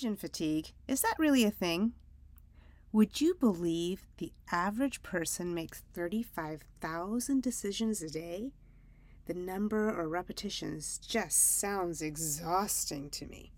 Decision fatigue, is that really a thing? Would you believe the average person makes 35,000 decisions a day? The number or repetitions just sounds exhausting to me.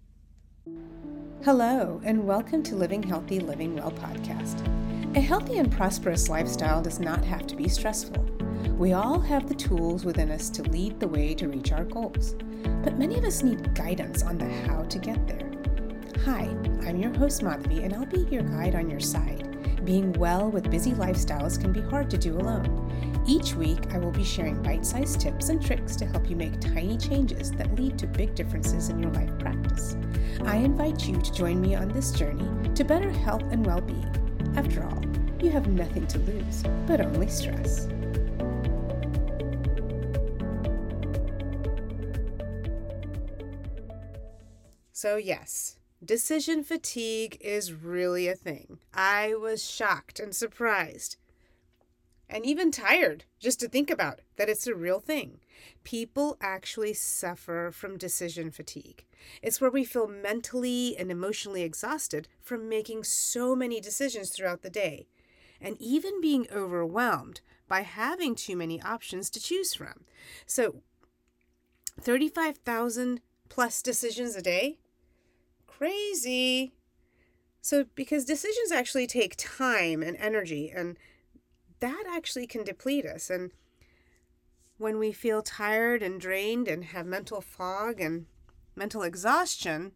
Hello, and welcome to Living Healthy, Living Well podcast. A healthy and prosperous lifestyle does not have to be stressful. We all have the tools within us to lead the way to reach our goals, but many of us need guidance on the how to get there. Hi, I'm your host Madhavi, and I'll be your guide on your side. Being well with busy lifestyles can be hard to do alone. Each week, I will be sharing bite-sized tips and tricks to help you make tiny changes that lead to big differences in your life practice. I invite you to join me on this journey to better health and well-being. After all, you have nothing to lose, but only stress. So yes, decision fatigue is really a thing. I was shocked and surprised and even tired just to think about that it's a real thing. People actually suffer from decision fatigue. It's where we feel mentally and emotionally exhausted from making so many decisions throughout the day, and even being overwhelmed by having too many options to choose from. So 35,000 plus decisions a day? Crazy. So because decisions actually take time and energy, and that actually can deplete us. And when we feel tired and drained and have mental fog and mental exhaustion,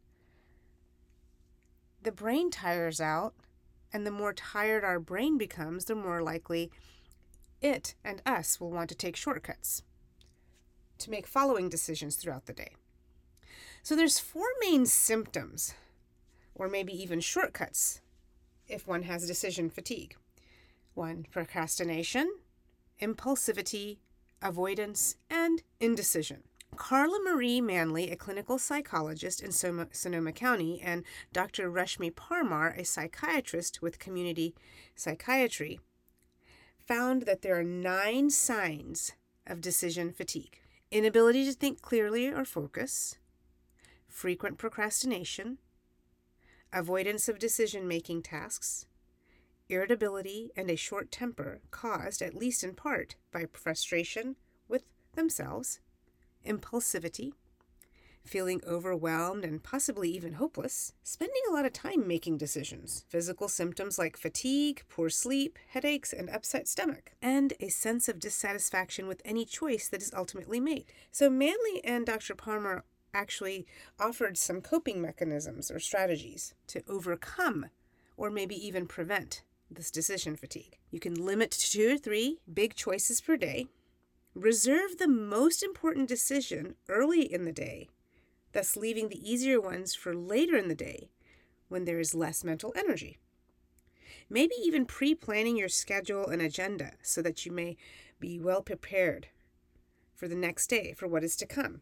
the brain tires out, and the more tired our brain becomes, the more likely it and us will want to take shortcuts to make following decisions throughout the day. So there's 4 main symptoms, or maybe even shortcuts, if one has decision fatigue. 1, procrastination, impulsivity, avoidance, and indecision. Carla Marie Manley, a clinical psychologist in Sonoma County, and Dr. Rashmi Parmar, a psychiatrist with community psychiatry, found that there are 9 signs of decision fatigue. Inability to think clearly or focus, frequent procrastination, avoidance of decision-making tasks, irritability, and a short temper caused, at least in part, by frustration with themselves, impulsivity, feeling overwhelmed and possibly even hopeless, spending a lot of time making decisions, physical symptoms like fatigue, poor sleep, headaches, and upset stomach, and a sense of dissatisfaction with any choice that is ultimately made. So Manley and Dr. Palmer actually offered some coping mechanisms or strategies to overcome or maybe even prevent this decision fatigue. You can limit to 2 or 3 big choices per day, reserve the most important decision early in the day, thus leaving the easier ones for later in the day when there is less mental energy. Maybe even pre-planning your schedule and agenda so that you may be well prepared for the next day, for what is to come.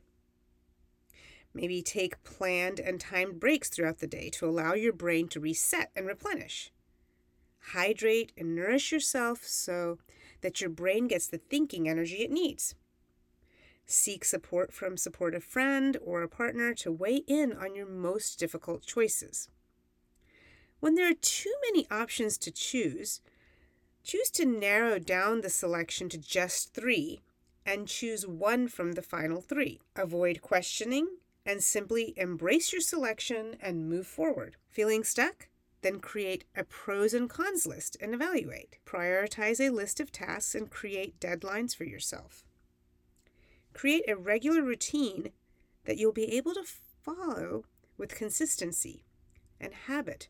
Maybe take planned and timed breaks throughout the day to allow your brain to reset and replenish. Hydrate and nourish yourself so that your brain gets the thinking energy it needs. Seek support from a supportive friend or a partner to weigh in on your most difficult choices. When there are too many options to choose to narrow down the selection to just 3 and choose 1 from the final 3. Avoid questioning and simply embrace your selection and move forward. Feeling stuck? Then create a pros and cons list and evaluate. Prioritize a list of tasks and create deadlines for yourself. Create a regular routine that you'll be able to follow with consistency and habit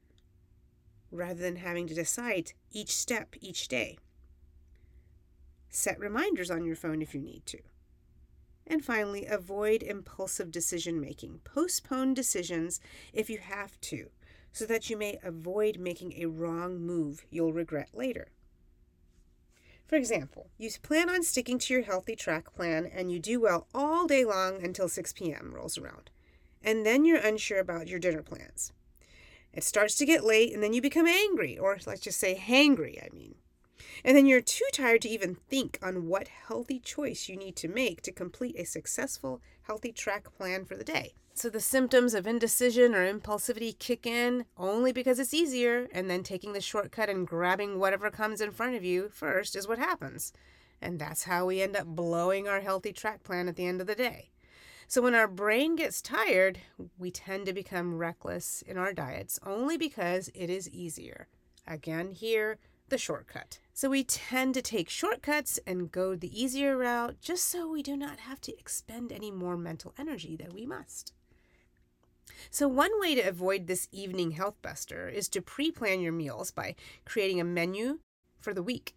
rather than having to decide each step each day. Set reminders on your phone if you need to. And finally, avoid impulsive decision-making. Postpone decisions if you have to, so that you may avoid making a wrong move you'll regret later. For example, you plan on sticking to your healthy track plan and you do well all day long until 6 p.m. rolls around. And then you're unsure about your dinner plans. It starts to get late and then you become angry, or let's just say hangry, And then you're too tired to even think on what healthy choice you need to make to complete a successful, healthy track plan for the day. So the symptoms of indecision or impulsivity kick in only because it's easier, and then taking the shortcut and grabbing whatever comes in front of you first is what happens. And that's how we end up blowing our healthy track plan at the end of the day. So when our brain gets tired, we tend to become reckless in our diets only because it is easier. Again, here, the shortcut. So we tend to take shortcuts and go the easier route just so we do not have to expend any more mental energy than we must. So one way to avoid this evening health buster is to pre-plan your meals by creating a menu for the week,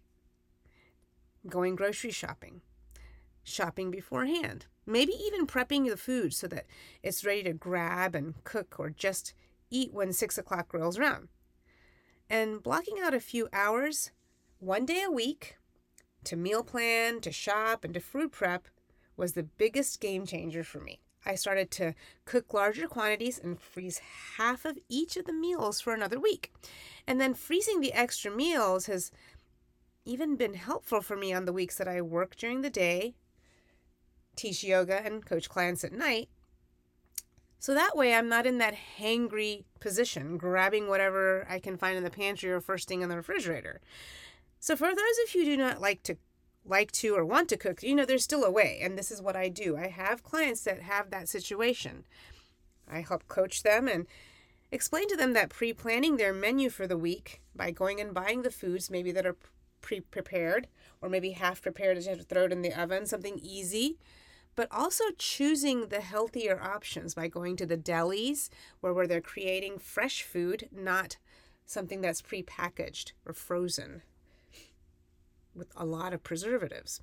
going grocery shopping beforehand, maybe even prepping the food so that it's ready to grab and cook or just eat when 6 o'clock rolls around. And blocking out a few hours, one day a week, to meal plan, to shop, and to food prep was the biggest game changer for me. I started to cook larger quantities and freeze half of each of the meals for another week. And then freezing the extra meals has even been helpful for me on the weeks that I work during the day, teach yoga, and coach clients at night. So that way I'm not in that hangry position, grabbing whatever I can find in the pantry or first thing in the refrigerator. So for those of you who do not like to or want to cook, there's still a way. And this is what I do. I have clients that have that situation. I help coach them and explain to them that pre-planning their menu for the week by going and buying the foods maybe that are pre-prepared or maybe half prepared as you have to throw it in the oven, something easy, but also choosing the healthier options by going to the delis where they're creating fresh food, not something that's pre-packaged or frozen with a lot of preservatives.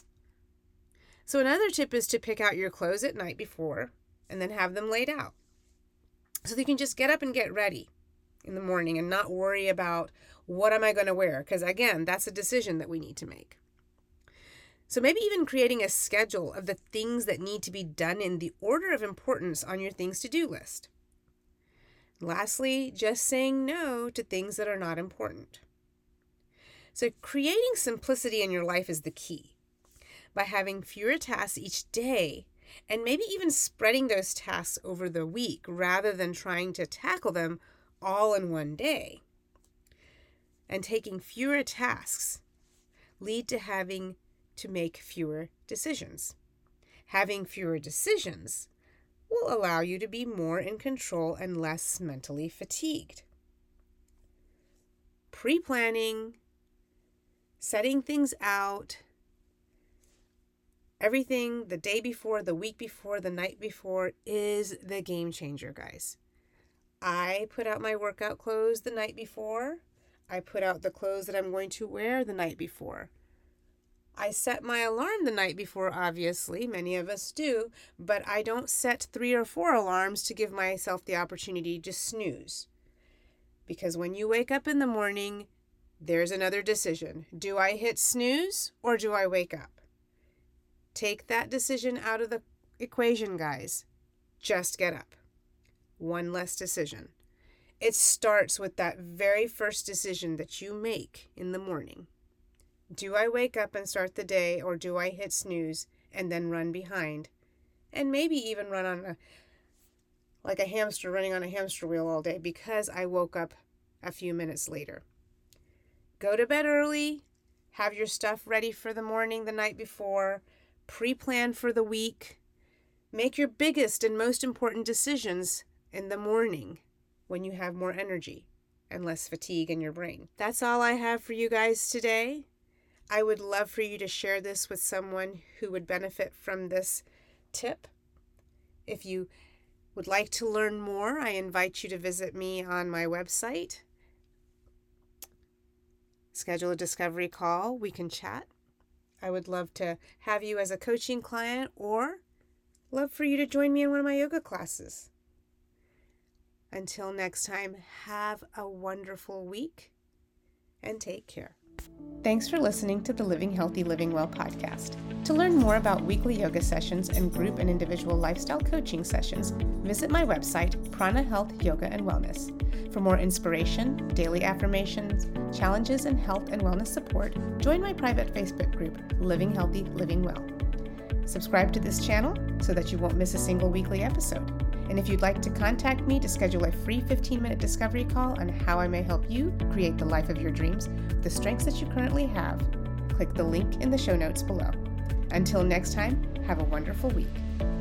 So another tip is to pick out your clothes at night before and then have them laid out so that you can just get up and get ready in the morning and not worry about what am I going to wear, because again, that's a decision that we need to make. So maybe even creating a schedule of the things that need to be done in the order of importance on your things to do list. Lastly, just saying no to things that are not important. So creating simplicity in your life is the key. By having fewer tasks each day and maybe even spreading those tasks over the week rather than trying to tackle them all in one day. And taking fewer tasks lead to having to make fewer decisions. Having fewer decisions will allow you to be more in control and less mentally fatigued. Pre-planning, setting things out, everything the day before, the week before, the night before is the game changer, guys. I put out my workout clothes the night before. I put out the clothes that I'm going to wear the night before. I set my alarm the night before, obviously, many of us do, but I don't set 3 or 4 alarms to give myself the opportunity to snooze. Because when you wake up in the morning, there's another decision. Do I hit snooze or do I wake up? Take that decision out of the equation, guys. Just get up. One less decision. It starts with that very first decision that you make in the morning. Do I wake up and start the day, or do I hit snooze and then run behind? And maybe even run on like a hamster running on a hamster wheel all day because I woke up a few minutes later. Go to bed early, have your stuff ready for the morning the night before, pre-plan for the week. Make your biggest and most important decisions in the morning when you have more energy and less fatigue in your brain. That's all I have for you guys today. I would love for you to share this with someone who would benefit from this tip. If you would like to learn more, I invite you to visit me on my website. Schedule a discovery call. We can chat. I would love to have you as a coaching client or love for you to join me in one of my yoga classes. Until next time, have a wonderful week and take care. Thanks for listening to the Living Healthy, Living Well podcast. To learn more about weekly yoga sessions and group and individual lifestyle coaching sessions, visit my website, Prana Health, Yoga and Wellness. For more inspiration, daily affirmations, challenges, and health and wellness support, join my private Facebook group, Living Healthy, Living Well. Subscribe to this channel so that you won't miss a single weekly episode. And if you'd like to contact me to schedule a free 15-minute discovery call on how I may help you create the life of your dreams with the strengths that you currently have, click the link in the show notes below. Until next time, have a wonderful week.